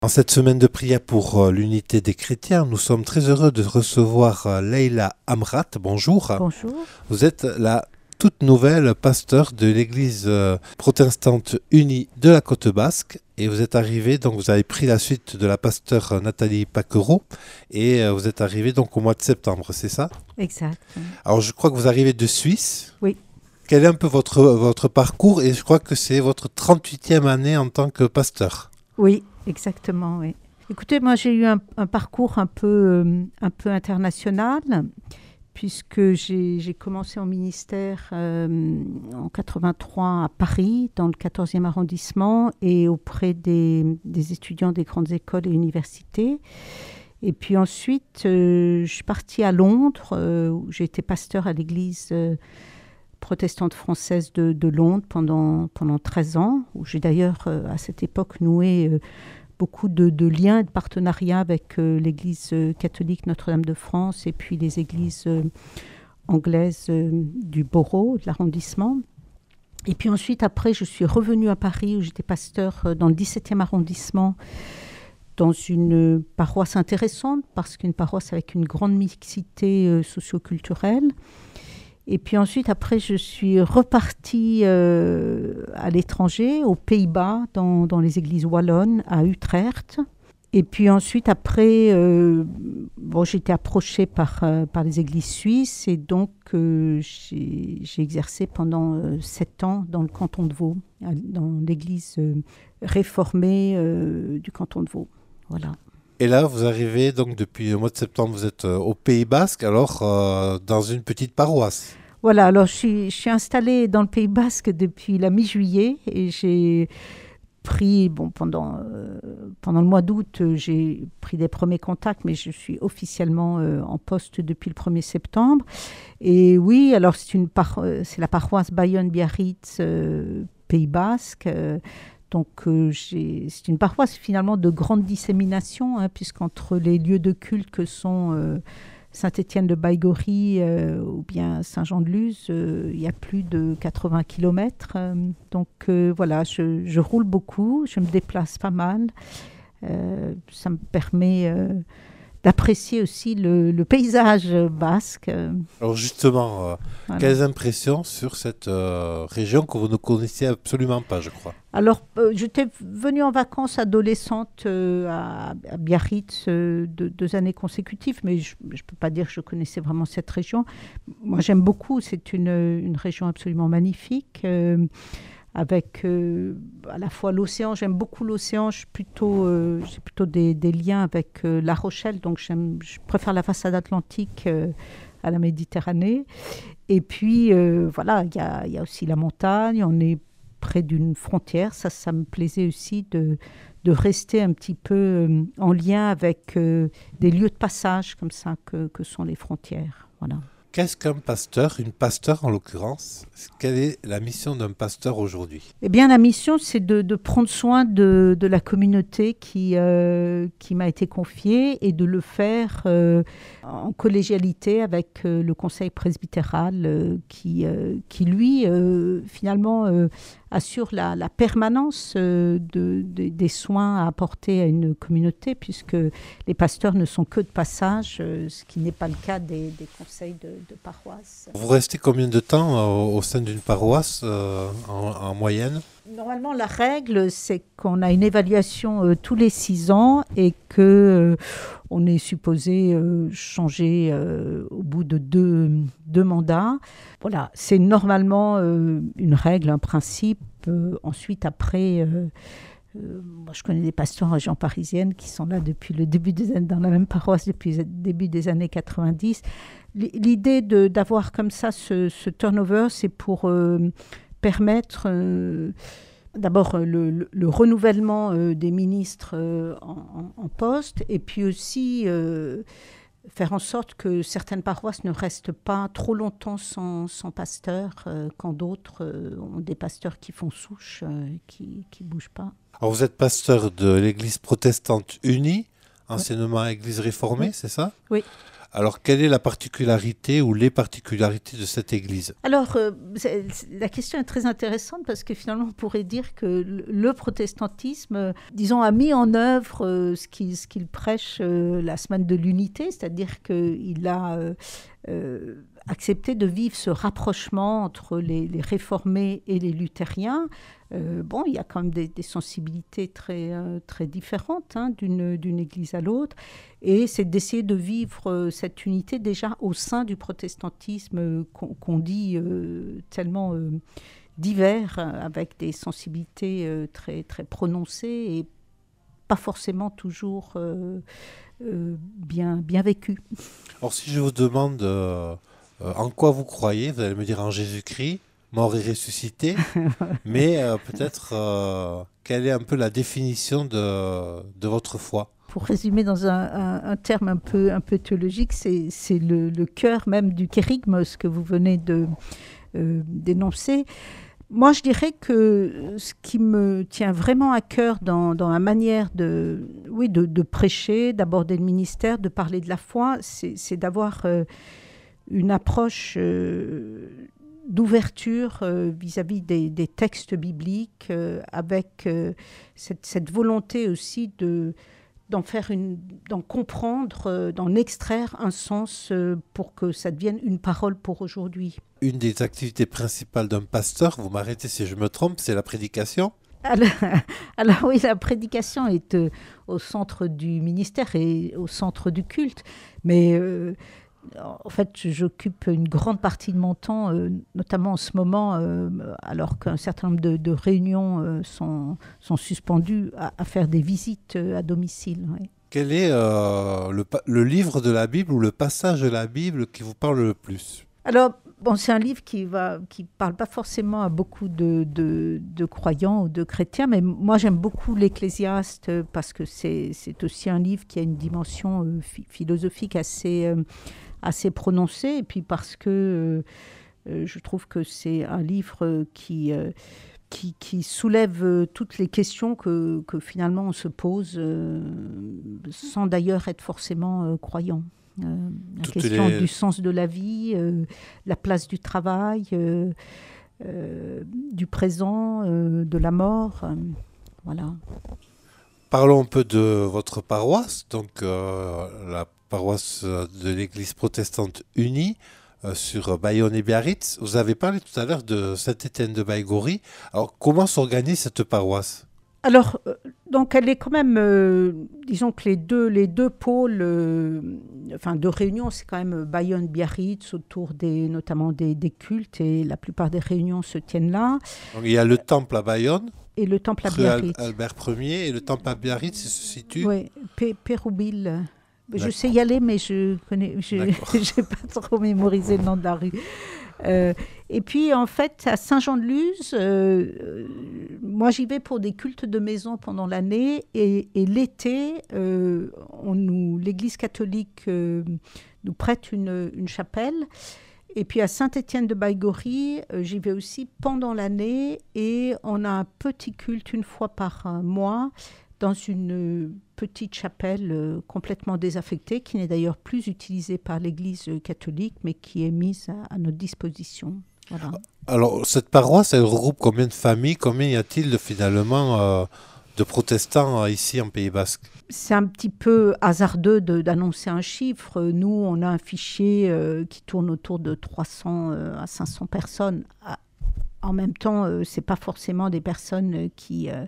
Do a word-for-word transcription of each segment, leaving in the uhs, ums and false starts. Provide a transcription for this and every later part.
En cette semaine de prière pour euh, l'unité des chrétiens, nous sommes très heureux de recevoir euh, Leïla Amrat. Bonjour. Bonjour. Vous êtes la toute nouvelle pasteur de l'église euh, protestante unie de la Côte Basque et vous êtes arrivé, donc vous avez pris la suite de la pasteur Nathalie Paquereau et euh, vous êtes arrivé donc au mois de septembre, c'est ça? Exact. Alors je crois que vous arrivez de Suisse. Oui. Quel est un peu votre, votre parcours? Et je crois que c'est votre trente-huitième année en tant que pasteur. Oui, exactement, oui. Écoutez, moi j'ai eu un, un parcours un peu, euh, un peu international, puisque j'ai, j'ai commencé en ministère euh, en quatre-vingt-trois à Paris, dans le quatorzième arrondissement, et auprès des, des étudiants des grandes écoles et universités. Et puis ensuite, euh, je suis partie à Londres, euh, où j'ai été pasteur à l'église euh, protestante française de, de Londres pendant, pendant treize ans, où j'ai d'ailleurs euh, à cette époque noué euh, beaucoup de, de liens et de partenariats avec euh, l'église euh, catholique Notre-Dame de France et puis les églises euh, anglaises euh, du borough, de l'arrondissement. Et puis ensuite, après, je suis revenue à Paris où j'étais pasteur euh, dans le dix-septième arrondissement, dans une paroisse intéressante, parce qu'une paroisse avec une grande mixité euh, socio-culturelle. Et puis ensuite, après, je suis repartie euh, à l'étranger, aux Pays-Bas, dans, dans les églises wallonnes, à Utrecht. Et puis ensuite, après, euh, bon, j'ai été approchée par, euh, par les églises suisses et donc euh, j'ai, j'ai exercé pendant euh, sept ans dans le canton de Vaud, dans l'église euh, réformée euh, du canton de Vaud. Voilà. Et là, vous arrivez, donc depuis le mois de septembre, vous êtes euh, au Pays Basque, alors euh, dans une petite paroisse. Voilà, alors je suis, je suis installée dans le Pays Basque depuis la mi-juillet et j'ai pris, bon, pendant, euh, pendant le mois d'août, euh, j'ai pris des premiers contacts, mais je suis officiellement euh, en poste depuis le premier septembre. Et oui, alors c'est, une par- euh, c'est la paroisse Bayonne-Biarritz, euh, Pays Basque. Euh, Donc, euh, j'ai, c'est une paroisse finalement de grande dissémination, hein, puisqu'entre les lieux de culte que sont euh, Saint-Étienne de Baïgorry euh, ou bien Saint-Jean-de-Luz, euh, il y a plus de quatre-vingts kilomètres. Euh, donc euh, voilà, je, je roule beaucoup, je me déplace pas mal. Euh, ça me permet euh, d'apprécier aussi le, le paysage basque. Euh, Alors justement, euh, voilà. quelles impressions sur cette euh, région que vous ne connaissiez absolument pas, je crois? Alors, euh, j'étais venue en vacances adolescente euh, à, à Biarritz euh, de, deux années consécutives, mais je ne peux pas dire que je connaissais vraiment cette région. Moi, j'aime beaucoup, c'est une, une région absolument magnifique, euh, avec euh, à la fois l'océan, j'aime beaucoup l'océan, je suis plutôt, euh, j'ai plutôt des, des liens avec euh, La Rochelle, donc j'aime, je préfère la façade atlantique euh, à la Méditerranée. Et puis, euh, voilà, il y a, y a aussi la montagne, on est près d'une frontière. Ça, ça me plaisait aussi de, de rester un petit peu euh, en lien avec euh, des lieux de passage comme ça que, que sont les frontières. Voilà. Qu'est-ce qu'un pasteur, une pasteur en l'occurrence? Quelle est la mission d'un pasteur aujourd'hui? Eh bien, la mission, c'est de, de prendre soin de, de la communauté qui, euh, qui m'a été confiée et de le faire euh, en collégialité avec euh, le conseil presbytéral euh, qui, euh, qui, lui, euh, finalement, euh, assure la, la permanence euh, de, de, des soins à apporter à une communauté, puisque les pasteurs ne sont que de passage, euh, ce qui n'est pas le cas des, des conseils de, de paroisse. Vous restez combien de temps euh, au sein d'une paroisse euh, en, en moyenne? Normalement, la règle, c'est qu'on a une évaluation euh, tous les six ans et que euh, on est supposé euh, changer euh, au bout de deux, deux mandats. Voilà, c'est normalement euh, une règle, un principe. Euh, ensuite, après, euh, euh, moi, je connais des pasteurs en région parisienne qui sont là depuis le début des années, dans la même paroisse depuis le début des années quatre-vingt-dix. L'idée de, d'avoir comme ça ce, ce turnover, c'est pour euh, permettre euh, d'abord le, le, le renouvellement euh, des ministres euh, en, en poste et puis aussi euh, faire en sorte que certaines paroisses ne restent pas trop longtemps sans, sans pasteur, euh, quand d'autres euh, ont des pasteurs qui font souche, euh, qui ne bougent pas. Alors vous êtes pasteur de l'église protestante unie, anciennement église réformée, Oui. c'est ça? Oui. Alors, quelle est la particularité ou les particularités de cette église? Alors, euh, c'est- c'est- la question est très intéressante parce que finalement, on pourrait dire que le, le protestantisme, euh, disons, a mis en œuvre euh, ce qu'il ce qu'il prêche euh, la semaine de l'unité, c'est-à-dire qu'il a euh, euh, accepté de vivre ce rapprochement entre les, les réformés et les luthériens. Euh, bon, il y a quand même des, des sensibilités très, euh, très différentes hein, d'une, d'une église à l'autre. Et c'est d'essayer de vivre euh, cette unité déjà au sein du protestantisme euh, qu'on, qu'on dit euh, tellement euh, divers, euh, avec des sensibilités euh, très, très prononcées et pas forcément toujours euh, euh, bien, bien vécues. Alors, si je vous demande euh, euh, en quoi vous croyez, vous allez me dire en Jésus-Christ, mort et ressuscité, mais euh, peut-être euh, quelle est un peu la définition de, de votre foi? Pour résumer dans un, un, un terme un peu, un peu théologique, c'est, c'est le, le cœur même du kérygmos que vous venez de euh, d'énoncer. Moi, je dirais que ce qui me tient vraiment à cœur dans, dans la manière de, oui, de, de prêcher, d'aborder le ministère, de parler de la foi, c'est, c'est d'avoir euh, une approche euh, d'ouverture euh, vis-à-vis des, des textes bibliques, euh, avec euh, cette, cette volonté aussi de d'en faire une, d'en comprendre, euh, d'en extraire un sens euh, pour que ça devienne une parole pour aujourd'hui. Une des activités principales d'un pasteur, vous m'arrêtez si je me trompe, c'est la prédication. Alors, alors oui, la prédication est euh, au centre du ministère et au centre du culte, mais euh, en fait, j'occupe une grande partie de mon temps, euh, notamment en ce moment, euh, alors qu'un certain nombre de, de réunions euh, sont, sont suspendues, à, à faire des visites euh, à domicile. Oui. Quel est euh, le, pa- le livre de la Bible ou le passage de la Bible qui vous parle le plus? Alors, bon, c'est un livre qui va, qui parle pas forcément à beaucoup de, de, de croyants ou de chrétiens, mais moi j'aime beaucoup l'Ecclésiaste parce que c'est, c'est aussi un livre qui a une dimension euh, phi- philosophique assez, euh, assez prononcée, et puis parce que euh, je trouve que c'est un livre qui, euh, qui, qui soulève euh, toutes les questions que, que finalement on se pose, euh, sans d'ailleurs être forcément euh, croyant. Euh, la Toutes question les- du sens de la vie, euh, la place du travail, euh, euh, du présent, euh, de la mort. euh, voilà. Parlons un peu de votre paroisse, donc euh, la paroisse euh, de l'Église protestante unie euh, sur Bayonne et Biarritz. Vous avez parlé tout à l'heure de Saint-Étienne de Baïgorry. Alors, comment s'organise cette paroisse? Alors, euh, donc elle est quand même, euh, disons que les deux, les deux pôles, euh, enfin de réunion, c'est quand même Bayonne, Biarritz, autour des, notamment des, des cultes, et la plupart des réunions se tiennent là, Donc, il y a le temple à Bayonne, et le temple à rue Al- Biarritz. Albert Ier, et le temple à Biarritz il se situe. Oui, Pé- Pérouville. Je D'accord. sais y aller, mais je connais, je D'accord. n'ai pas trop mémorisé le nom de la rue. Euh, et puis, en fait, à Saint-Jean-de-Luz, euh, euh, moi, j'y vais pour des cultes de maison pendant l'année. Et, et l'été, euh, on nous, l'Église catholique euh, nous prête une, une chapelle. Et puis, à Saint-Étienne de Baïgorry, euh, j'y vais aussi pendant l'année. Et on a un petit culte une fois par euh, mois dans une euh, petite chapelle euh, complètement désaffectée, qui n'est d'ailleurs plus utilisée par l'Église euh, catholique, mais qui est mise à, à notre disposition. Voilà. Alors, cette paroisse, elle regroupe combien de familles? Combien y a-t-il de, finalement euh, de protestants euh, ici en Pays Basque? C'est un petit peu hasardeux de, d'annoncer un chiffre. Nous, on a un fichier euh, qui tourne autour de trois cents euh, à cinq cents personnes. À, en même temps, euh, ce n'est pas forcément des personnes qui... Euh,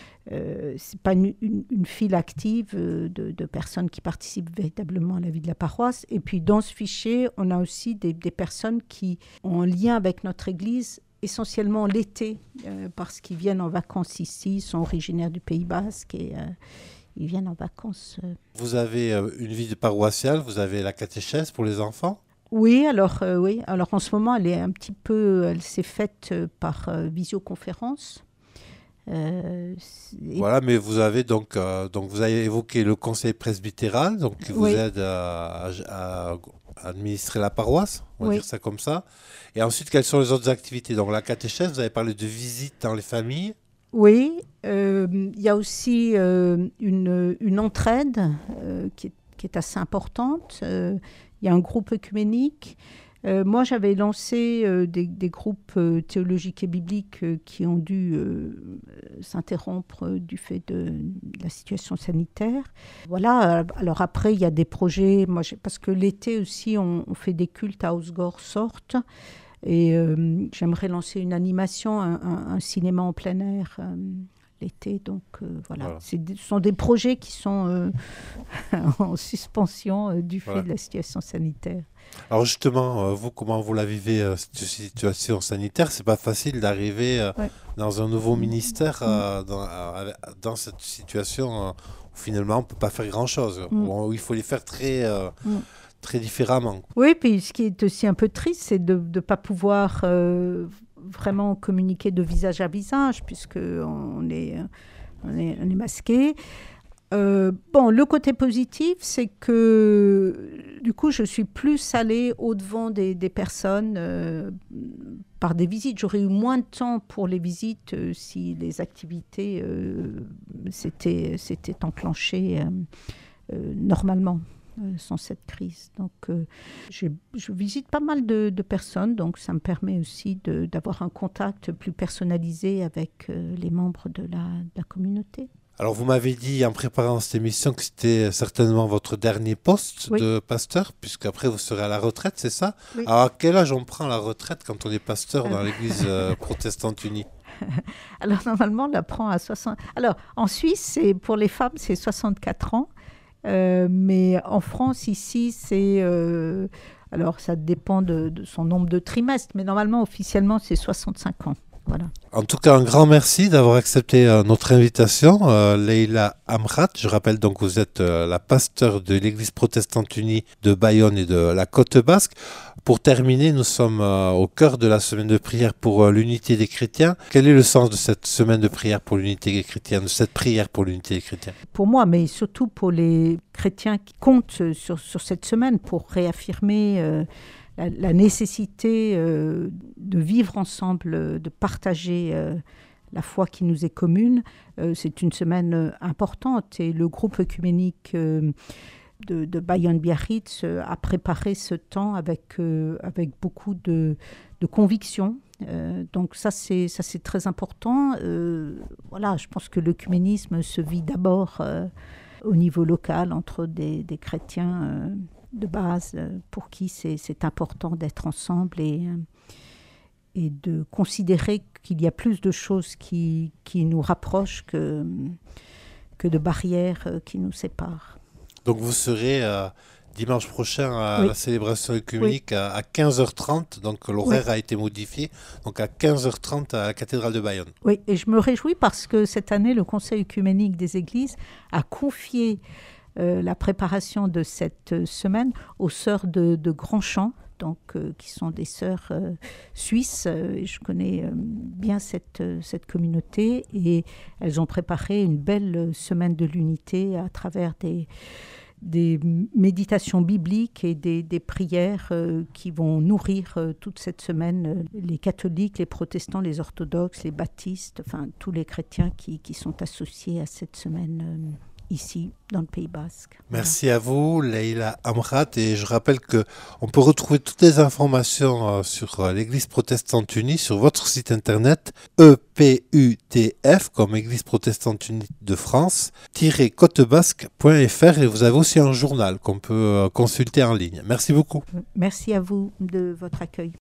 Euh, ce n'est pas une, une, une file active euh, de, de personnes qui participent véritablement à la vie de la paroisse. Et puis dans ce fichier, on a aussi des, des personnes qui ont un lien avec notre Église, essentiellement l'été, euh, parce qu'ils viennent en vacances ici, sont originaires du Pays Basque et euh, ils viennent en vacances. Euh. Vous avez euh, une vie de paroissiale, vous avez la catéchèse pour les enfants? Oui, alors, euh, oui. Alors en ce moment, elle est un petit peu, elle s'est faite euh, par euh, visioconférence. Euh, Voilà, mais vous avez donc, euh, donc vous avez évoqué le conseil presbytéral, donc qui vous oui. aide à, à- à administrer la paroisse, on va Oui. dire ça comme ça. Et ensuite, quelles sont les autres activités? Donc la catéchèse, vous avez parlé de visites dans les familles. Oui, euh, il y a aussi euh, une, une entraide euh, qui, est, qui est assez importante. Euh, il y a un groupe œcuménique. Euh, moi, j'avais lancé euh, des, des groupes euh, théologiques et bibliques euh, qui ont dû euh, s'interrompre euh, du fait de, de la situation sanitaire. Voilà. Alors après, il y a des projets. Moi, parce que l'été aussi, on, on fait des cultes à Osgore-Sorte. Et euh, j'aimerais lancer une animation, un, un, un cinéma en plein air euh, l'été. Donc euh, voilà. voilà. C'est, ce sont des projets qui sont euh, en suspension euh, du fait voilà. de la situation sanitaire. Alors justement, vous, comment vous la vivez, euh, cette situation sanitaire? C'est pas facile d'arriver euh, ouais. dans un nouveau ministère euh, dans, euh, dans cette situation euh, où finalement on ne peut pas faire grand-chose, mm. où il faut les faire très, euh, mm. très différemment. Oui, puis ce qui est aussi un peu triste, c'est de ne pas pouvoir euh, vraiment communiquer de visage à visage, puisqu'on est, on est, on est masqué. Euh, bon, le côté positif, c'est que du coup, je suis plus allée au-devant des, des personnes euh, par des visites. J'aurais eu moins de temps pour les visites euh, si les activités euh, s'étaient, s'étaient enclenchées euh, euh, normalement, euh, sans cette crise. Donc, euh, je, je visite pas mal de, de personnes, donc ça me permet aussi de, d'avoir un contact plus personnalisé avec euh, les membres de la, de la communauté. Alors, vous m'avez dit en préparant cette émission que c'était certainement votre dernier poste oui. de pasteur, puisqu'après vous serez à la retraite, c'est ça? Oui. Alors, à quel âge on prend la retraite quand on est pasteur dans l'église euh, protestante unie? Alors, normalement, on la prend à soixante... Alors, en Suisse, c'est, pour les femmes, c'est soixante-quatre ans. Euh, mais en France, ici, c'est... Euh, alors, ça dépend de, de son nombre de trimestres, mais normalement, officiellement, c'est soixante-cinq ans. Voilà. En tout cas, un grand merci d'avoir accepté euh, notre invitation. Euh, Leïla Amrat, je rappelle donc que vous êtes euh, la pasteure de l'Église protestante unie de Bayonne et de la Côte Basque. Pour terminer, nous sommes euh, au cœur de la semaine de prière pour euh, l'unité des chrétiens. Quel est le sens de cette semaine de prière pour l'unité des chrétiens, de cette prière pour l'unité des chrétiens? Pour moi, mais surtout pour les chrétiens qui comptent sur, sur cette semaine pour réaffirmer... Euh, La, la nécessité euh, de vivre ensemble, euh, de partager euh, la foi qui nous est commune. Euh, c'est une semaine euh, importante et le groupe œcuménique euh, de, de Bayonne-Biarritz euh, a préparé ce temps avec, euh, avec beaucoup de, de conviction. Euh, donc ça c'est, ça, c'est très important. Euh, voilà, je pense que l'œcuménisme se vit d'abord euh, au niveau local entre des, des chrétiens euh, de base pour qui c'est, c'est important d'être ensemble et, et de considérer qu'il y a plus de choses qui, qui nous rapprochent que, que de barrières qui nous séparent. Donc vous serez euh, dimanche prochain à oui. la célébration œcuménique oui. à, à quinze heures trente, donc l'horaire oui. a été modifié, donc à quinze heures trente à la cathédrale de Bayonne. Oui, et je me réjouis parce que cette année, le Conseil œcuménique des Églises a confié Euh, la préparation de cette euh, semaine aux sœurs de, de Grandchamp, donc, euh, qui sont des sœurs euh, suisses. Euh, je connais euh, bien cette, euh, cette communauté et elles ont préparé une belle semaine de l'unité à travers des, des méditations bibliques et des, des prières euh, qui vont nourrir euh, toute cette semaine euh, les catholiques, les protestants, les orthodoxes, les baptistes, enfin tous les chrétiens qui, qui sont associés à cette semaine euh, ici, dans le Pays Basque. Merci voilà. à vous, Leïla Amrat. Et je rappelle qu'on peut retrouver toutes les informations euh, sur euh, l'Église protestante unie sur votre site internet E P U T F, comme Église protestante unie de France, côtebasque point F R. Et vous avez aussi un journal qu'on peut euh, consulter en ligne. Merci beaucoup. Merci à vous de votre accueil.